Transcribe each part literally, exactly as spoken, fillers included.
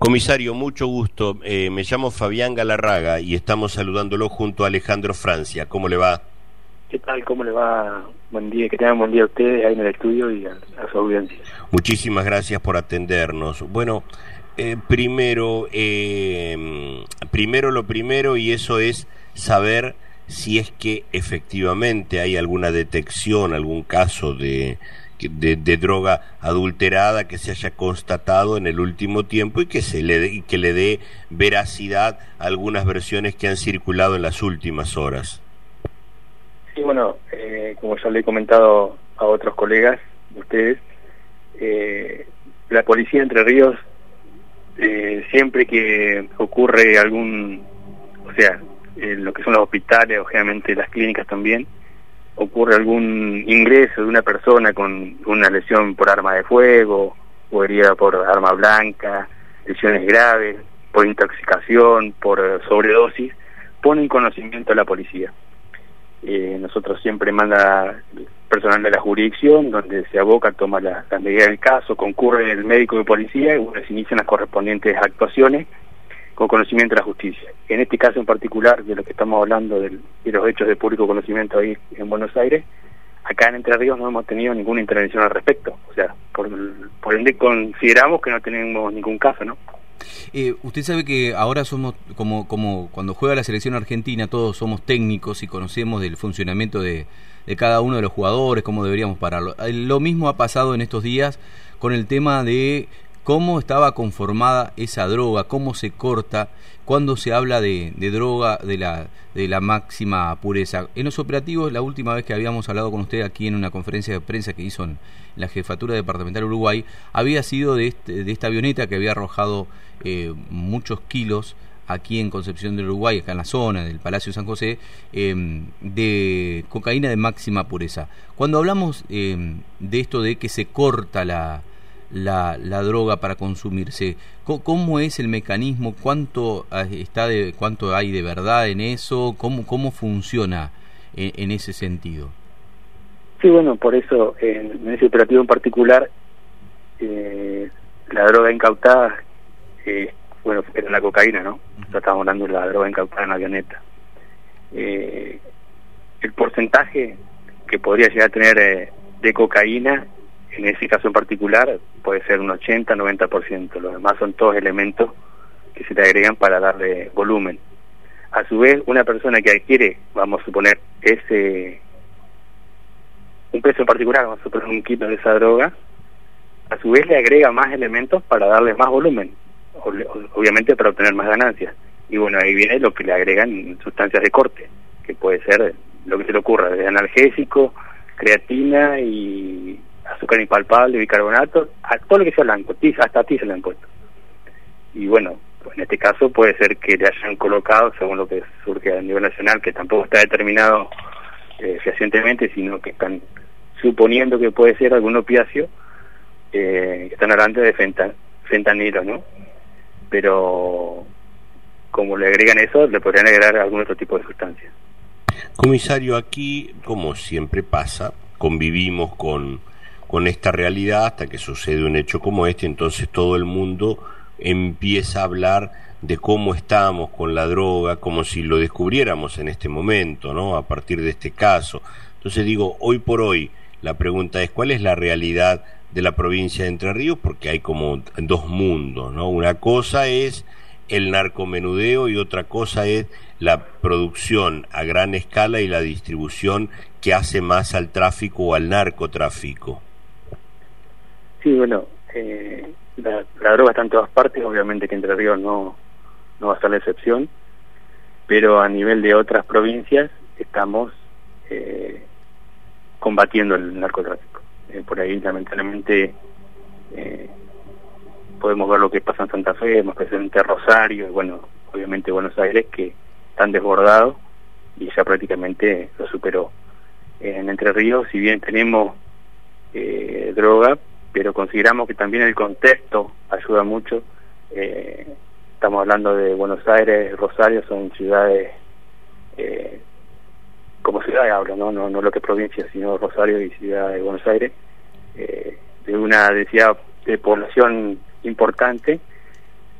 Comisario, mucho gusto. Eh, me llamo Fabián Galarraga y estamos saludándolo junto a Alejandro Francia. ¿Cómo le va? ¿Qué tal? ¿Cómo le va? Buen día, que tengan buen día a ustedes ahí en el estudio y a, a su audiencia. Muchísimas gracias por atendernos. Bueno, eh, primero, eh, primero lo primero, y eso es saber si es que efectivamente hay alguna detección, algún caso de... De, de droga adulterada que se haya constatado en el último tiempo y que se le dé, y que le dé veracidad a algunas versiones que han circulado en las últimas horas. Sí, bueno, eh, como ya le he comentado a otros colegas de ustedes, eh, la policía de Entre Ríos, eh, siempre que ocurre algún, o sea, en lo que son los hospitales, obviamente las clínicas también, ocurre algún ingreso de una persona con una lesión por arma de fuego o herida por arma blanca, lesiones graves, por intoxicación, por sobredosis, pone en conocimiento a la policía. Eh, nosotros siempre manda personal de la jurisdicción, donde se aboca, toma las la medidas del caso, concurre el médico de policía y bueno, se inician las correspondientes actuaciones con conocimiento de la justicia. En este caso en particular, de lo que estamos hablando del, de los hechos de público conocimiento ahí en Buenos Aires, acá en Entre Ríos no hemos tenido ninguna intervención al respecto. O sea, por, por ende consideramos que no tenemos ningún caso, ¿no? Eh, usted sabe que ahora somos, como, como cuando juega la selección argentina, todos somos técnicos y conocemos del funcionamiento de, de cada uno de los jugadores, cómo deberíamos pararlo. Lo mismo ha pasado en estos días con el tema de cómo estaba conformada esa droga, cómo se corta cuando se habla de, de droga de la, de la máxima pureza. En los operativos, la última vez que habíamos hablado con usted aquí en una conferencia de prensa que hizo en la Jefatura Departamental Uruguay, había sido de, este, de esta avioneta que había arrojado eh, muchos kilos aquí en Concepción del Uruguay, acá en la zona del Palacio San José, eh, de cocaína de máxima pureza. Cuando hablamos eh, de esto de que se corta la La, la droga para consumirse, ¿cómo es el mecanismo? ¿Cuánto está de, cuánto hay de verdad en eso? ¿Cómo, cómo funciona en, en ese sentido? Sí, bueno, por eso en, en ese operativo en particular, eh, la droga incautada, eh, bueno, era la cocaína, ¿no? Uh-huh. Estábamos hablando de la droga incautada en la avioneta. Eh, el porcentaje que podría llegar a tener eh, de cocaína en ese caso en particular puede ser un ochenta, noventa por ciento. Los demás son todos elementos que se le agregan para darle volumen. A su vez, una persona que adquiere, vamos a suponer, ese un peso en particular, vamos a suponer un kilo de esa droga, a su vez le agrega más elementos para darle más volumen, obviamente para obtener más ganancias. Y bueno, ahí viene lo que le agregan sustancias de corte, que puede ser lo que se le ocurra, desde analgésico, creatina y azúcar impalpable, bicarbonato, a todo lo que sea blanco, tiza, hasta tiza le han puesto. Y bueno, pues en este caso puede ser que le hayan colocado, según lo que surge a nivel nacional, que tampoco está determinado eh, fehacientemente, sino que están suponiendo que puede ser algún opiáceo, eh, están hablando de fenta, fentanilo, ¿no? Pero como le agregan eso, le podrían agregar algún otro tipo de sustancia. Comisario, aquí, como siempre pasa, convivimos con con esta realidad hasta que sucede un hecho como este, entonces todo el mundo empieza a hablar de cómo estamos con la droga, como si lo descubriéramos en este momento, ¿no? A partir de este caso. Entonces digo, hoy por hoy, la pregunta es, ¿cuál es la realidad de la provincia de Entre Ríos? Porque hay como dos mundos, ¿no? Una cosa es el narcomenudeo y otra cosa es la producción a gran escala y la distribución que hace más al tráfico o al narcotráfico. Sí, bueno, eh, la, la droga está en todas partes, obviamente que Entre Ríos no, no va a ser la excepción, pero a nivel de otras provincias estamos eh, combatiendo el narcotráfico. Eh, por ahí, lamentablemente, eh, podemos ver lo que pasa en Santa Fe, más presente Rosario, y bueno, obviamente Buenos Aires, que están desbordados y ya prácticamente lo superó. En Entre Ríos, si bien tenemos eh, droga, pero consideramos que también el contexto ayuda mucho. Eh, estamos hablando de Buenos Aires, Rosario, son ciudades, eh, como ciudades hablo, ¿no? No, no lo que es provincia, sino Rosario y ciudad de Buenos Aires, eh, de una densidad de población importante,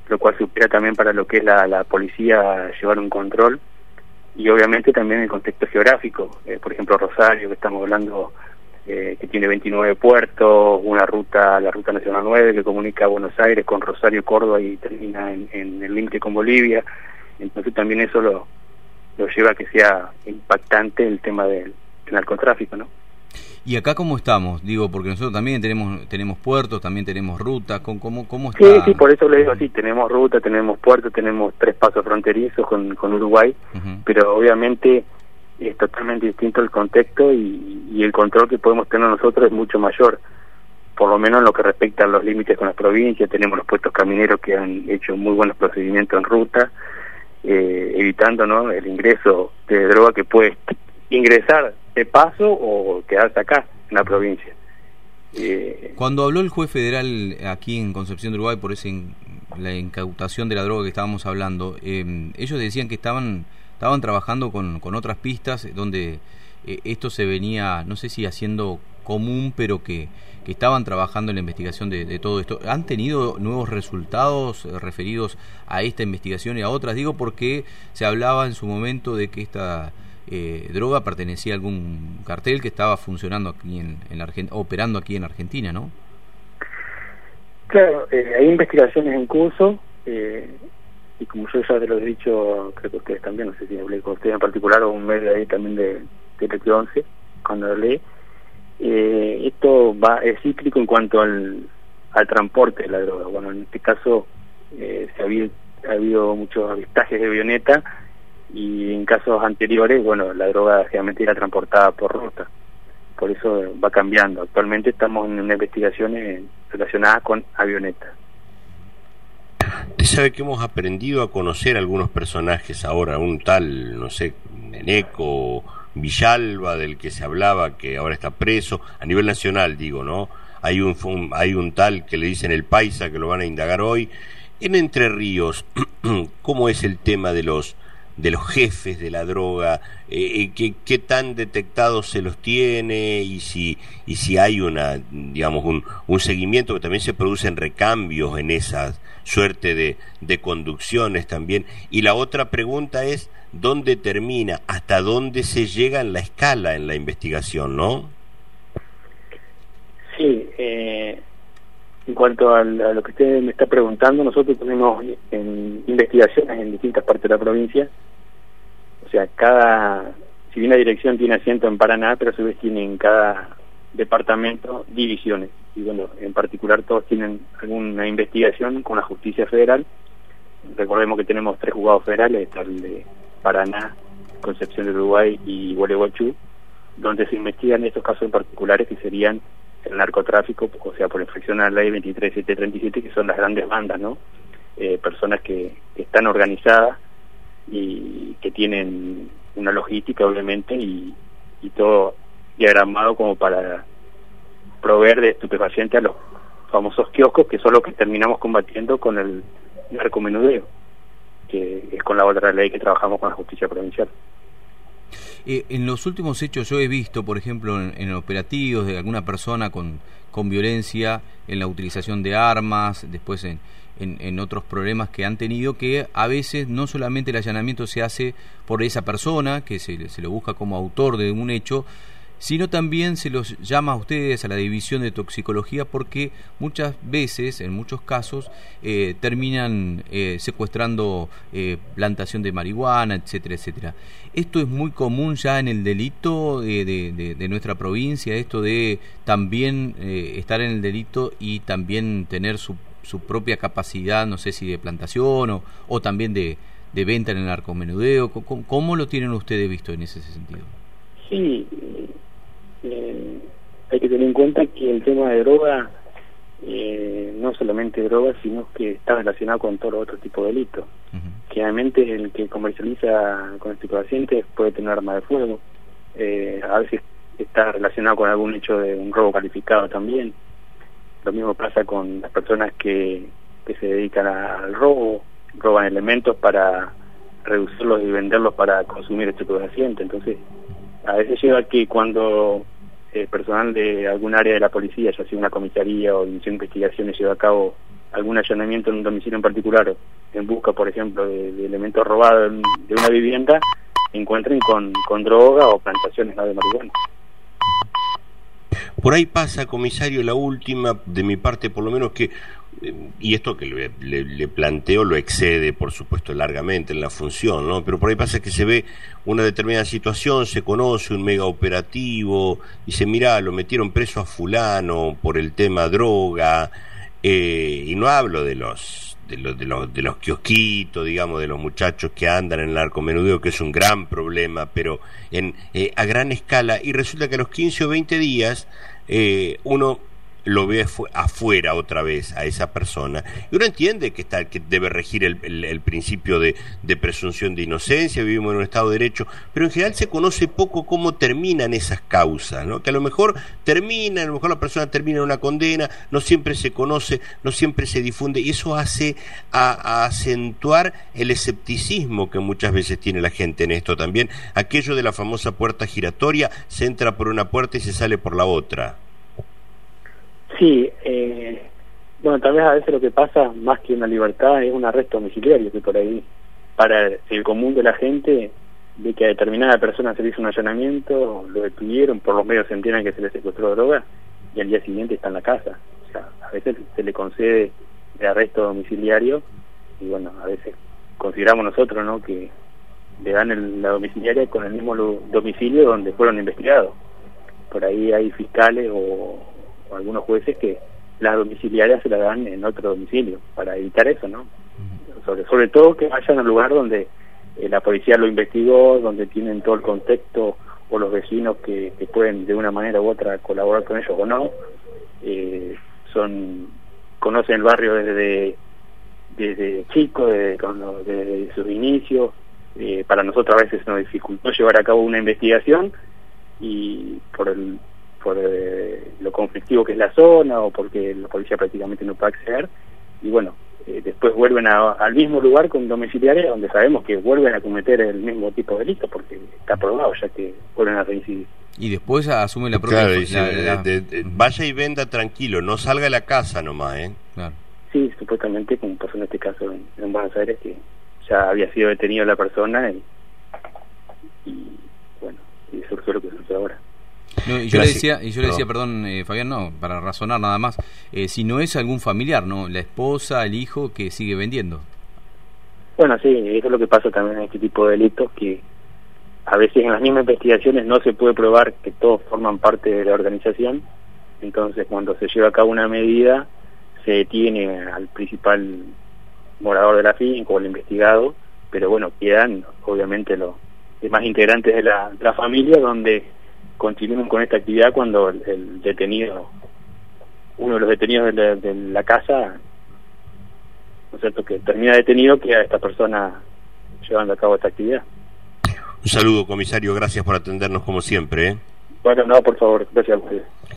lo cual supera también para lo que es la, la policía llevar un control, y obviamente también el contexto geográfico, eh, por ejemplo Rosario, que estamos hablando, eh, que tiene veintinueve puertos, una ruta, la ruta nacional nueve, que comunica a Buenos Aires con Rosario, Córdoba, y termina en, en el límite con Bolivia. Entonces también eso lo, lo lleva a que sea impactante el tema del, del narcotráfico, ¿no? ¿Y acá cómo estamos? Digo, porque nosotros también tenemos tenemos puertos, también tenemos rutas, ¿cómo, cómo, cómo está? Sí, sí, por eso le digo así, tenemos ruta, tenemos puertos, tenemos tres pasos fronterizos con, con Uruguay, uh-huh. Pero obviamente es totalmente distinto el contexto y, y el control que podemos tener nosotros es mucho mayor, por lo menos en lo que respecta a los límites con las provincias. Tenemos los puestos camineros que han hecho muy buenos procedimientos en ruta, eh, evitando, ¿no?, el ingreso de droga que puede ingresar de paso o quedarse acá en la provincia. Eh, Cuando habló el juez federal aquí en Concepción de Uruguay por ese in, la incautación de la droga que estábamos hablando, eh, ellos decían que estaban estaban trabajando con, con otras pistas donde eh, esto se venía, no sé si haciendo común, pero que, que estaban trabajando en la investigación de, de todo esto. ¿Han tenido nuevos resultados eh, referidos a esta investigación y a otras? Digo porque se hablaba en su momento de que esta Eh, droga pertenecía a algún cartel que estaba funcionando aquí en, en la Argentina, operando aquí en Argentina, ¿no? Claro, eh, hay investigaciones en curso, eh, y como yo ya te lo he dicho, creo que ustedes también, no sé si hablé con ustedes en particular o un medio ahí también de, de T P once, cuando hablé, eh, esto va es cíclico en cuanto al, al transporte de la droga. Bueno, en este caso eh, se ha habido, ha habido muchos avistajes de avioneta, y en casos anteriores, bueno, la droga generalmente era transportada por ruta, por eso va cambiando. Actualmente estamos en investigaciones relacionadas con avionetas. Usted sabe que hemos aprendido a conocer algunos personajes ahora, un tal, no sé, Neneco, Villalba, del que se hablaba, que ahora está preso, a nivel nacional digo, ¿no? Hay un, un hay un tal que le dicen el Paisa, que lo van a indagar hoy. En Entre Ríos, ¿cómo es el tema de los de los jefes de la droga? Eh, ¿qué, qué tan detectados se los tiene? Y si y si hay una, digamos, un, un seguimiento, que también se producen recambios en esa suerte de, de conducciones también. Y la otra pregunta es, ¿dónde termina? ¿Hasta dónde se llega en la escala en la investigación, no? Sí, eh, en cuanto a, a lo que usted me está preguntando, nosotros tenemos en investigaciones en distintas partes de la provincia. O sea, cada, si bien la dirección tiene asiento en Paraná, pero a su vez tiene en cada departamento divisiones. Y bueno, en particular todos tienen alguna investigación con la justicia federal. Recordemos que tenemos tres juzgados federales, está el de Paraná, Concepción de Uruguay y Gualeguaychú, donde se investigan estos casos en particulares que serían el narcotráfico, o sea, por infracción a la ley veintitrés mil setecientos treinta y siete, que son las grandes bandas, ¿no? Eh, personas que, que están organizadas y que tienen una logística, obviamente, y, y todo diagramado como para proveer de estupefacientes a los famosos kioscos, que son los que terminamos combatiendo con el narcomenudeo, que es con la otra ley que trabajamos con la justicia provincial. Eh, en los últimos hechos yo he visto, por ejemplo, en, en operativos de alguna persona con, con violencia, en la utilización de armas, después en, en, en otros problemas que han tenido, que a veces no solamente el allanamiento se hace por esa persona, que se, se lo busca como autor de un hecho, sino también se los llama a ustedes a la división de toxicología, porque muchas veces, en muchos casos, eh, terminan eh, secuestrando eh, plantación de marihuana, etcétera, etcétera. Esto es muy común ya en el delito de, de, de, de nuestra provincia, esto de también eh, estar en el delito y también tener su, su propia capacidad, no sé si de plantación o, o también de, de venta en el narcomenudeo. ¿Cómo, ¿Cómo lo tienen ustedes visto en ese sentido? Sí, eh, hay que tener en cuenta que el tema de droga, eh, no solamente droga, sino que está relacionado con todo otro tipo de delitos. Uh-huh. Generalmente el que comercializa con estupefacientes puede tener arma de fuego, eh, a veces está relacionado con algún hecho de un robo calificado también. Lo mismo pasa con las personas que, que se dedican a, al robo, roban elementos para reducirlos y venderlos para consumir estupefacientes. Entonces, a veces lleva que cuando el personal de algún área de la policía, ya sea una comisaría o división de investigaciones, lleva a cabo algún allanamiento en un domicilio en particular, en busca, por ejemplo, de, de elementos robados de una vivienda, encuentren con, con droga o plantaciones, ¿no?, de marihuana. Por ahí pasa, comisario, la última, de mi parte por lo menos, que, y esto que le, le, le planteo lo excede, por supuesto, largamente en la función, ¿no? Pero por ahí pasa que se ve una determinada situación, se conoce un mega operativo, dice, mirá, lo metieron preso a fulano por el tema droga, eh, y no hablo de los de los, de los de los kiosquitos, digamos, de los muchachos que andan en el narcomenudeo, que es un gran problema, pero en eh, a gran escala, y resulta que a los quince o veinte días eh, uno lo ve afuera otra vez a esa persona, y uno entiende que está que debe regir el, el, el principio de, de presunción de inocencia, vivimos en un Estado de Derecho, pero en general se conoce poco cómo terminan esas causas, ¿no? Que a lo mejor termina, a lo mejor la persona termina en una condena, no siempre se conoce, no siempre se difunde, y eso hace a, a acentuar el escepticismo que muchas veces tiene la gente en esto también, aquello de la famosa puerta giratoria, se entra por una puerta y se sale por la otra. Sí, eh, bueno, tal vez a veces lo que pasa, más que una libertad, es un arresto domiciliario, que por ahí, para el común de la gente, ve que a determinada persona se le hizo un allanamiento, lo detuvieron, por los medios se entienden que se le secuestró droga, y al día siguiente está en la casa. O sea, a veces se le concede el arresto domiciliario, y bueno, a veces consideramos nosotros, ¿no?, que le dan el, la domiciliaria con el mismo domicilio donde fueron investigados. Por ahí hay fiscales o o algunos jueces que las domiciliarias se las dan en otro domicilio para evitar eso, ¿no? Sobre, sobre todo que vayan al lugar donde eh, la policía lo investigó, donde tienen todo el contexto, o los vecinos que, que pueden de una manera u otra colaborar con ellos o no, eh, son conocen el barrio desde desde chico, desde, desde sus inicios. Eh, para nosotros a veces nos dificultó llevar a cabo una investigación, y por el por eh, lo conflictivo que es la zona, o porque la policía prácticamente no puede acceder, y bueno, eh, después vuelven a, al mismo lugar con domiciliaria, donde sabemos que vuelven a cometer el mismo tipo de delito, porque está probado ya que vuelven a reincidir. Y después asume la propia... Claro, dice, la, la... De, de, de, vaya y venda tranquilo, no salga de la casa nomás, ¿eh? Claro. Sí, supuestamente, como pasó en este caso en, en Buenos Aires, que ya había sido detenido la persona, y, y bueno, y surgió lo que surgió ahora. No, y yo le decía, y yo le decía, perdón, eh, Fabián, no, para razonar nada más, eh, si no es algún familiar, ¿no? La esposa, el hijo que sigue vendiendo. Bueno, sí, eso es lo que pasa también en este tipo de delitos, que a veces en las mismas investigaciones no se puede probar que todos forman parte de la organización, entonces cuando se lleva a cabo una medida se detiene al principal morador de la finca o el investigado, pero bueno, quedan obviamente los demás integrantes de la, de la familia, donde continúan con esta actividad cuando el, el detenido, uno de los detenidos de la, de la casa, ¿no es cierto?, que termina detenido, queda esta persona llevando a cabo esta actividad. Un saludo, comisario, gracias por atendernos como siempre, ¿eh? Bueno, no, por favor, gracias a ustedes.